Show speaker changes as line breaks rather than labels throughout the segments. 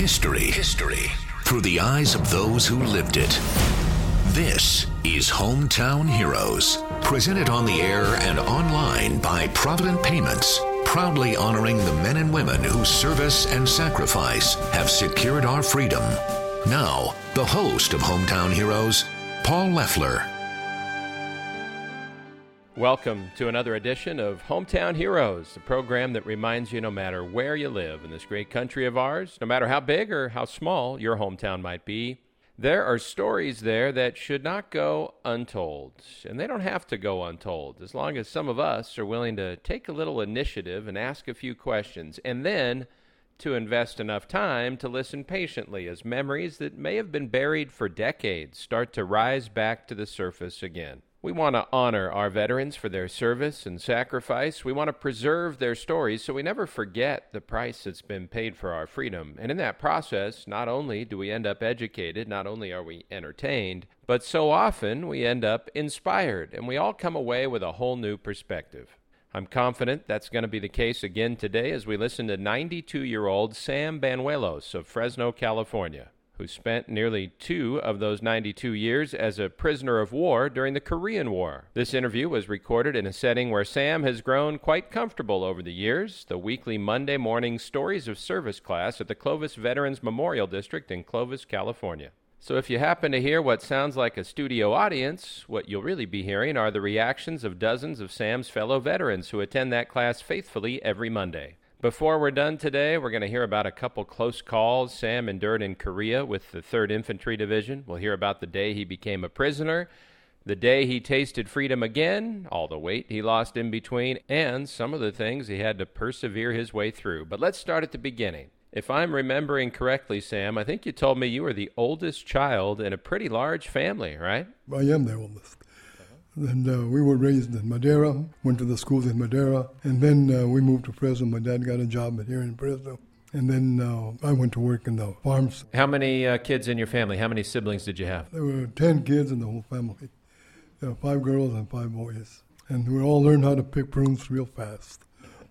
History through the eyes of those who lived it. This is Hometown Heroes, presented on the air and online by Provident Payments, proudly honoring the men and women whose service and sacrifice have secured our freedom. Now, the host of Hometown Heroes, Paul Leffler.
Welcome to another edition of Hometown Heroes, the program that reminds you no matter where you live in this great country of ours, no matter how big or how small your hometown might be, there are stories there that should not go untold. And they don't have to go untold, as long as some of us are willing to take a little initiative and ask a few questions, and then to invest enough time to listen patiently as memories that may have been buried for decades start to rise back to the surface again. We want to honor our veterans for their service and sacrifice. We want to preserve their stories so we never forget the price that's been paid for our freedom. And in that process, not only do we end up educated, not only are we entertained, but so often we end up inspired, and we all come away with a whole new perspective. I'm confident that's going to be the case again today as we listen to 92-year-old Sam Banuelos of Fresno, California, who spent nearly 2 of those 92 years as a prisoner of war during the Korean War. This interview was recorded in a setting where Sam has grown quite comfortable over the years, the weekly Monday morning Stories of Service class at the Clovis Veterans Memorial District in Clovis, California. So if you happen to hear what sounds like a studio audience, what you'll really be hearing are the reactions of dozens of Sam's fellow veterans who attend that class faithfully every Monday. Before we're done today, we're going to hear about a couple close calls Sam endured in Korea with the 3rd Infantry Division. We'll hear about the day he became a prisoner, the day he tasted freedom again, all the weight he lost in between, and some of the things he had to persevere his way through. But let's start at the beginning. If I'm remembering correctly, Sam, I think you told me you were the oldest child in a pretty large family, right?
I am the oldest. And we were raised in Madera, went to the schools in Madera, and then we moved to Fresno. My dad got a job here in Fresno. And then I went to work in the farms.
How many kids in your family? How many siblings did you have?
There were 10 kids in the whole family. There were 5 girls and 5 boys. And we all learned how to pick prunes real fast.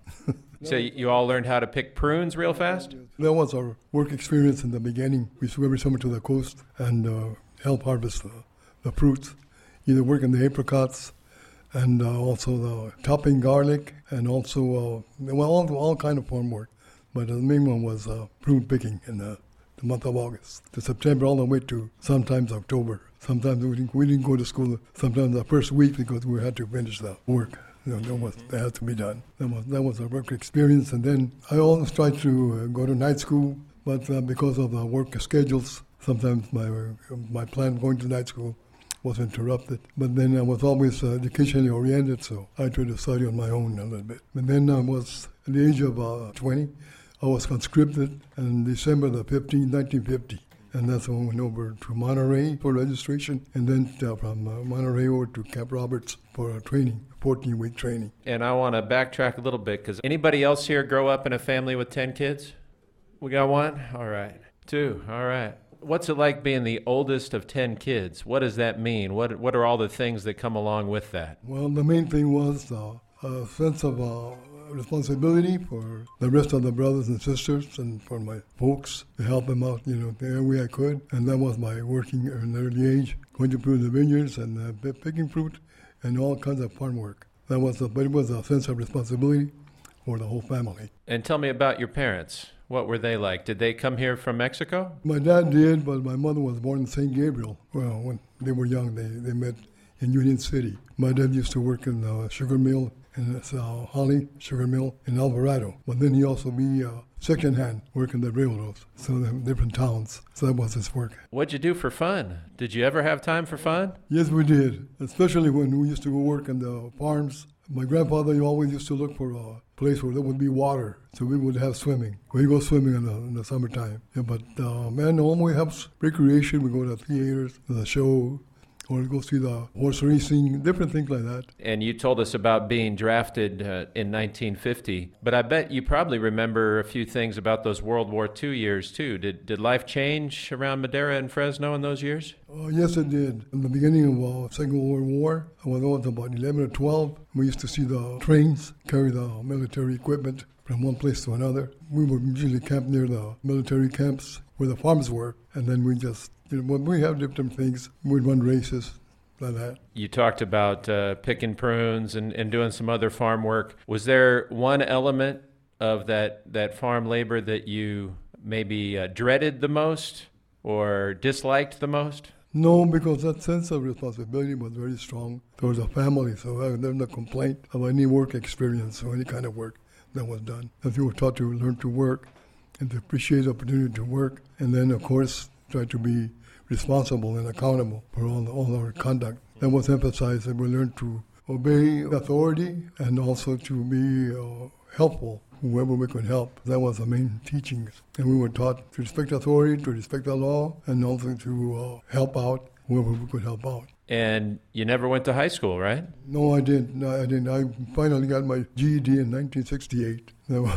So you all learned how to pick prunes real fast?
That was our work experience in the beginning. We used to go every summer to the coast and help harvest the fruits. Either work in the apricots and also the chopping garlic and also, all kind of farm work. But the main one was prune picking in the month of August to September all the way to sometimes October. Sometimes we didn't go to school, sometimes the first week because we had to finish the work. That had to be done. That was a work experience. And then I always tried to go to night school, but because of the work schedules, sometimes my plan going to night school was interrupted. But then I was always educationally oriented, so I tried to study on my own a little bit. And then I was, at the age of 20, I was conscripted on December the 15th, 1950. And that's when I went over to Monterey for registration, and then from Monterey over to Camp Roberts for a training, 14-week training.
And I want to backtrack a little bit, because anybody else here grow up in a family with 10 kids? We got 1? All right. 2? All right. What's it like being the oldest of 10 kids? What does that mean? What are all the things that come along with that?
Well, the main thing was a sense of responsibility for the rest of the brothers and sisters and for my folks to help them out, the way I could. And that was my working at an early age, going to the vineyards and picking fruit and all kinds of farm work. But it was a sense of responsibility for the whole family.
And tell me about your parents. What were they like? Did they come here from Mexico?
My dad did, but my mother was born in St. Gabriel. Well, when they were young, they met in Union City. My dad used to work in the sugar mill, in Holly Sugar Mill in Alvarado. But then he also be second-hand, working the railroads, so in different towns. So that was his work.
What'd you do for fun? Did you ever have time for fun?
Yes, we did, especially when we used to go work in the farms. My grandfather always used to look for a place where there would be water, so we would have swimming. We go swimming in the summertime. Yeah, but normally helps recreation. We go to theaters, the show, or go see the horse racing, different things like that.
And you told us about being drafted in 1950, but I bet you probably remember a few things about those World War II years too. Did life change around Madera and Fresno in those years?
Yes, it did. In the beginning of Second World War, when I was about 11 or 12, we used to see the trains carry the military equipment from one place to another. We would usually camp near the military camps where the farms were, and then we just, when we have different things, we'd run races like that.
You talked about picking prunes and doing some other farm work. Was there one element of that farm labor that you maybe dreaded the most or disliked the most?
No, because that sense of responsibility was very strong towards the family, so there's no complaint of any work experience or any kind of work that was done. That you were taught to learn to work and to appreciate the opportunity to work, and then, of course, try to be responsible and accountable for all our conduct. That was emphasized, that we learned to obey authority and also to be helpful whoever we could help. That was the main teachings. And we were taught to respect authority, to respect the law, and also to help out whoever we could help out.
And you never went to high school, right?
No, I didn't. No, I didn't. I finally got my GED in 1968.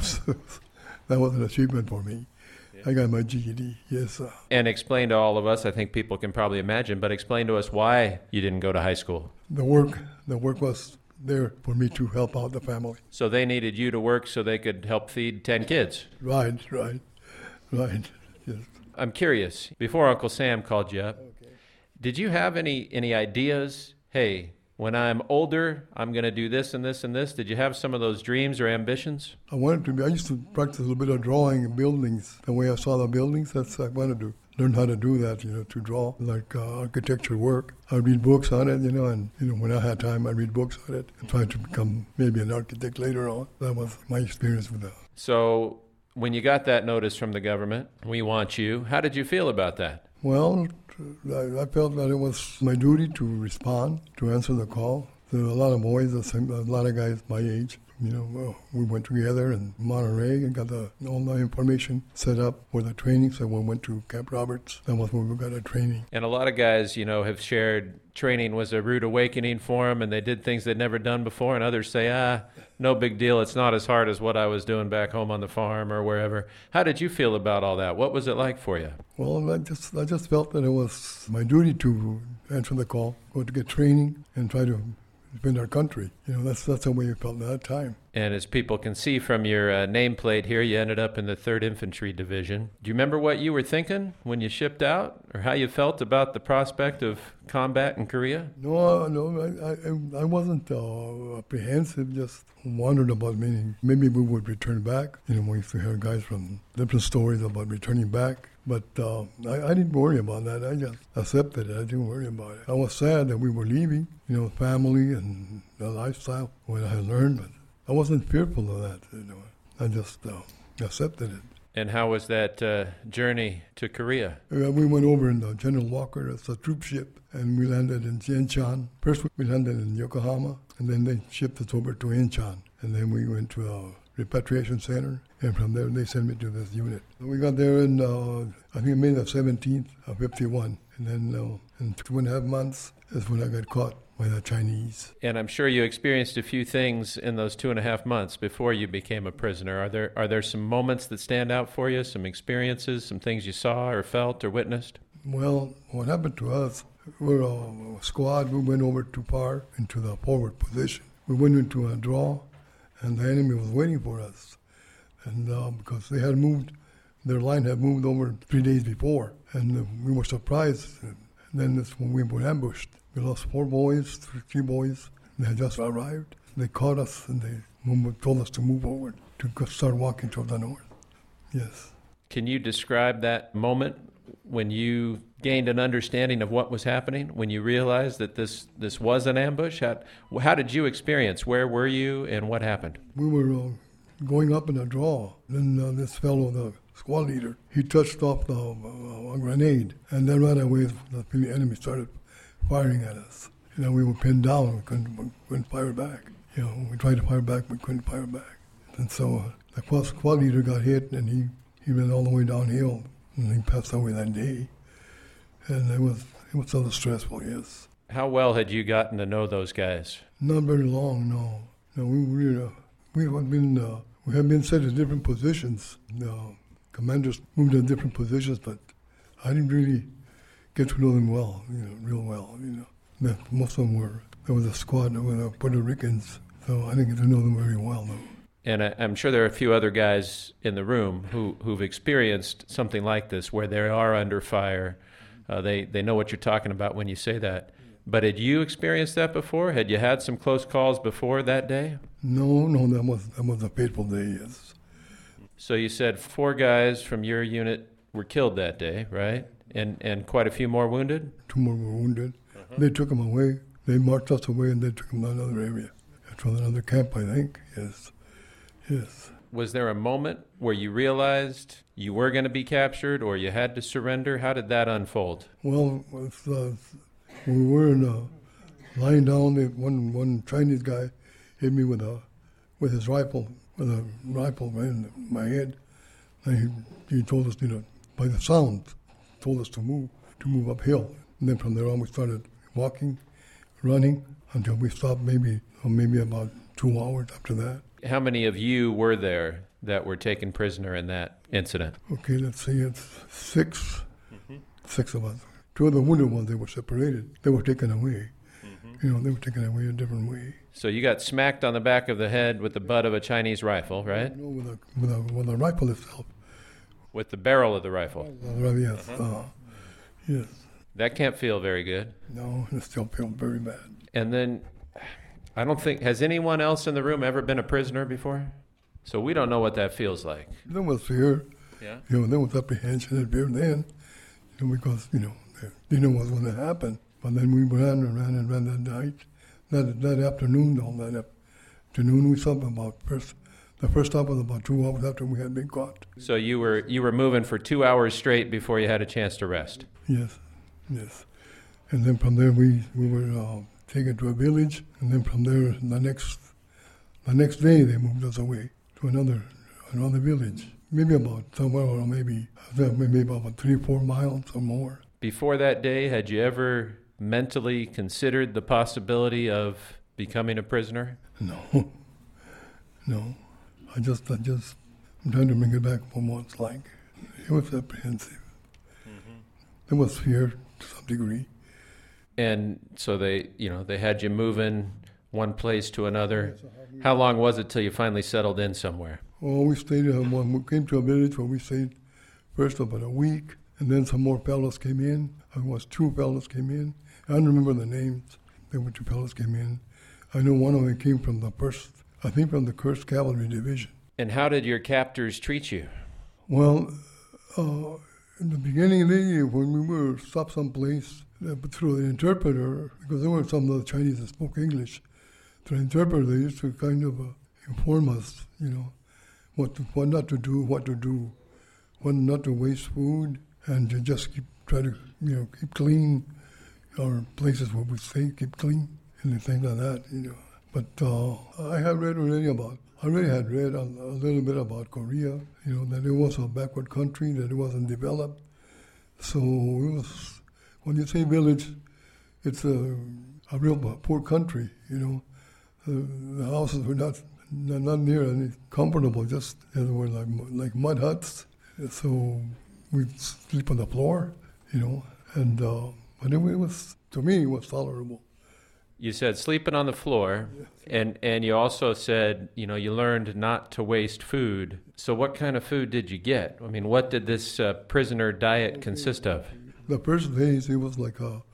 That was an achievement for me. I got my GED, yes.
And explain to all of us, I think people can probably imagine, but explain to us why you didn't go to high school.
The work was there for me to help out the family.
So they needed you to work so they could help feed 10 kids?
Right, yes.
I'm curious, before Uncle Sam called you up, did you have any ideas? Hey, when I'm older, I'm going to do this and this and this. Did you have some of those dreams or ambitions?
I used to practice a little bit of drawing buildings. The way I saw the buildings, I wanted to learn how to do that, to draw, like architecture work. I read books on it, and when I had time, I read books on it and try to become maybe an architect later on. That was my experience with that.
So when you got that notice from the government, we want you, how did you feel about that?
Well, I felt that it was my duty to respond, to answer the call. There were a lot of boys, a lot of guys my age. We went together in Monterey and got all the information set up for the training. So we went to Camp Roberts. That was where we got our training.
And a lot of guys, have shared training was a rude awakening for them, and they did things they'd never done before. And others say, no big deal. It's not as hard as what I was doing back home on the farm or wherever. How did you feel about all that? What was it like for you?
Well, I just felt that it was my duty to answer the call, go to get training, and try to defend our country. That's the way it felt at that time.
And as people can see from your nameplate here, you ended up in the 3rd Infantry Division. Do you remember what you were thinking when you shipped out, or how you felt about the prospect of combat in Korea?
No, I wasn't apprehensive, just wondered about maybe we would return back. We used to hear guys from different stories about returning back. But I didn't worry about that. I just accepted it. I didn't worry about it. I was sad that we were leaving, family and the lifestyle, what I had learned, but I wasn't fearful of that. I just accepted it.
And how was that journey to Korea?
We went over in the General Walker. It's a troop ship, and we landed in Incheon. First, we landed in Yokohama, and then they shipped us over to Incheon. And then we went to a repatriation center, and from there they sent me to this unit. We got there in, I think, May the 17th of 51. And then in 2.5 months is when I got caught by the Chinese.
And I'm sure you experienced a few things in those 2.5 months before you became a prisoner. Are there some moments that stand out for you, some experiences, some things you saw or felt or witnessed?
Well, what happened to us, we're a squad. We went over too far into the forward position. We went into a draw, and the enemy was waiting for us. And because they had moved, their line had moved over 3 days before, and we were surprised. And then that's when we were ambushed. We lost 4 boys, 3 boys. They had just arrived. They caught us, and they told us to move forward, to start walking toward the north. Yes.
Can you describe that moment when you gained an understanding of what was happening, when you realized that this was an ambush? How did you experience? Where were you, and what happened?
We were going up in a draw. Then this fellow, the squad leader, he touched off a grenade, and then right away the enemy started firing at us. We were pinned down. We couldn't fire back. We tried to fire back, we couldn't fire back. And so the squad leader got hit, and he ran all the way downhill, and he passed away that day. And it was sort of stressful, yes.
How well had you gotten to know those guys?
Not very long, no. No, we have been set in different positions. The commanders moved in different positions, but I didn't really get to know them well, real well. Most of them there was a squad with Puerto Ricans, so I didn't get to know them very well, though.
And I'm sure there are a few other guys in the room who've experienced something like this, where they are under fire. They know what you're talking about when you say that. But had you experienced that before? Had you had some close calls before that day?
No, that was a fateful day, yes.
So you said 4 guys from your unit were killed that day, right? And quite a few more wounded?
2 more were wounded. They took them away. They marched us away and they took them to another area. To another camp, I think, yes. Yes.
Was there a moment where you realized you were going to be captured or you had to surrender? How did that unfold?
Well, we were lying down. One Chinese guy hit me with his rifle, right in my head. And he told us, by the sound, told us to move uphill. And then from there on, we started walking, running until we stopped. Maybe about 2 hours after that.
How many of you were there that were taken prisoner in that incident?
Okay, let's see, it's 6. 6 of us. 2 of the wounded ones, they were separated. They were taken away. They were taken away a different way.
So you got smacked on the back of the head with the butt of a Chinese rifle, right?
No, with a rifle itself.
With the barrel of the rifle?
Yes. Yes.
That can't feel very good.
No, it still feels very bad.
And then, I don't think, has anyone else in the room ever been a prisoner before? So we don't know what that feels like.
There was fear.
Yeah.
There was apprehension and fear then, because, they didn't know what was going to happen. But then we ran that night. That afternoon, we stopped the first stop was about 2 hours after we had been caught.
So you were moving for 2 hours straight before you had a chance to rest?
Yes. And then from there we were taken to a village, and then from there the next day they moved us away to another village. Maybe about somewhere around maybe about 3-4 miles or more. Before
that day, had you ever mentally considered the possibility of becoming a prisoner?
No. I'm trying to bring it back from what it's like. It was apprehensive. There was fear to some degree.
And so they had you moving one place to another. How long was it till you finally settled in somewhere?
Well, we stayed. We came to a village where we stayed first about a week, and then some more fellows came in. It was 2 fellows came in. I don't remember the names. There were 2 fellows came in. I know one of them came from the 1st Cavalry Division.
And how did your captors treat you?
Well, in the beginning of the year, when we were stopped someplace through the interpreter, because there were some of the Chinese that spoke English, through the interpreter, they used to kind of inform us, what not to do, when not to waste food, and to just try to keep clean our places where we stay, keep clean, and things like that, But I had read already I already had read a little bit about Korea, that it was a backward country, that it wasn't developed. So it was, when you say village, it's a real poor country, The houses were not near any comfortable, just they were like mud huts. So we'd sleep on the floor, and but it was, to me, it was tolerable.
You said sleeping on the floor, and you also said, you learned not to waste food. So what kind of food did you get? I mean, what did this prisoner diet consist of?
The first days, it was like a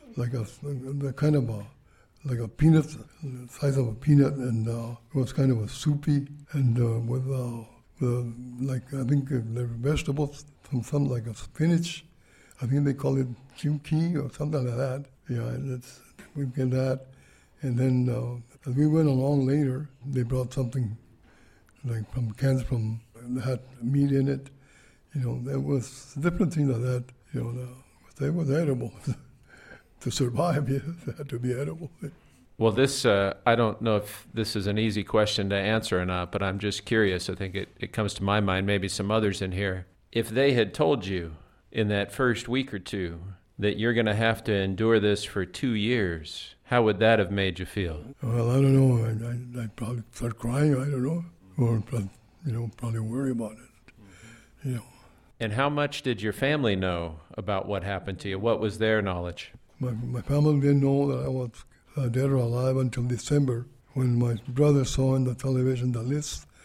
peanut, the size of a peanut, and it was kind of a soupy, and with I think there were vegetables, some like a spinach. I think they call it kimchi or something like that. Yeah, we get that. And then as we went along later, they brought something like from cans that had meat in it. There was different things like that. They was edible. To survive, it had to be edible.
Well, this, I don't know if this is an easy question to answer or not, but I'm just curious. I think it comes to my mind, maybe some others in here. If they had told you in that first week or 2 that you're going to have to endure this for 2 years, how would that have made you feel?
Well, I don't know. I'd probably start crying, I don't know. Or, probably worry about it,
And how much did your family know about what happened to you? What was their knowledge?
My family didn't know that I was dead or alive until December, when my brother saw on the television the list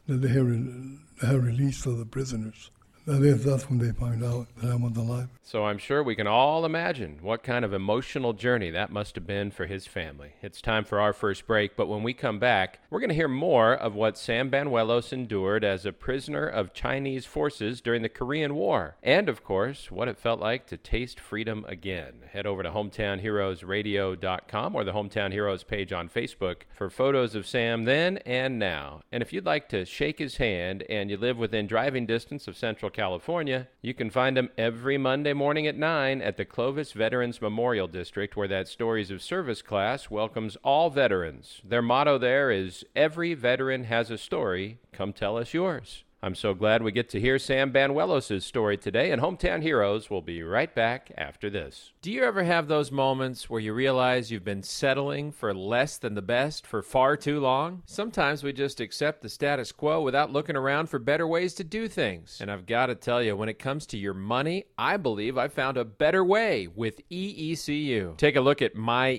that they have released of the prisoners. That's when they find out that I was alive.
So I'm sure we can all imagine what kind of emotional journey that must have been for his family. It's time for our first break, but when we come back, we're going to hear more of what Sam Banuelos endured as a prisoner of Chinese forces during the Korean War, and of course, what it felt like to taste freedom again. Head over to HometownHeroesRadio.com or the Hometown Heroes page on Facebook for photos of Sam then and now. And if you'd like to shake his hand and you live within driving distance of Central California, you can find him every Monday morning at 9 at the Clovis Veterans Memorial District, where that Stories of Service class welcomes all veterans. Their motto there is, "Every veteran has a story. Come tell us yours." I'm so glad we get to hear Sam Banuelos' story today, and Hometown Heroes will be right back after this. Do you ever have those moments where you realize you've been settling for less than the best for far too long? Sometimes we just accept the status quo without looking around for better ways to do things. And I've got to tell you, when it comes to your money, I believe I found a better way with EECU. Take a look at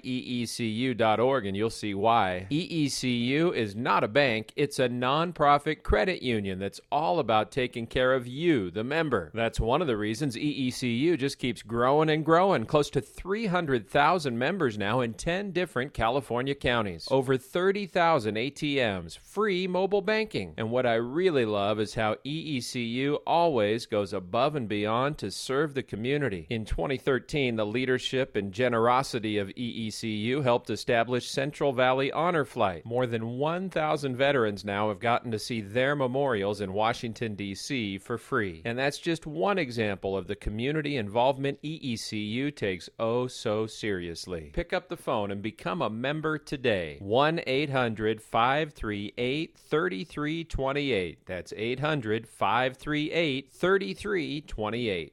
myeecu.org and you'll see why. EECU is not a bank, it's a nonprofit credit union that's all about taking care of you, the member. That's one of the reasons EECU just keeps growing and growing. Close to 300,000 members now in 10 different California counties. Over 30,000 ATMs, free mobile banking. And what I really love is how EECU always goes above and beyond to serve the community. In 2013, the leadership and generosity of EECU helped establish Central Valley Honor Flight. More than 1,000 veterans now have gotten to see their memorials in Washington, D.C. for free. And that's just one example of the community involvement EECU takes oh so seriously. Pick up the phone and become a member today. 1-800-538-3328. That's 800-538-3328.